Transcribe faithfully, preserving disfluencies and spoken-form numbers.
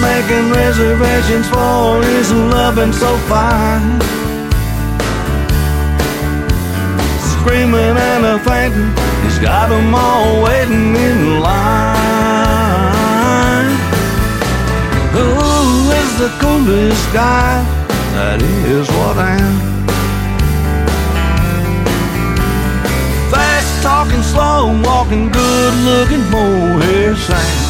making reservations for his loving so fine. Screaming and a fainting, he's got them all waiting in line. Who is the coolest guy? That is what I am. Fast talking, slow walking, good looking mohair Sam.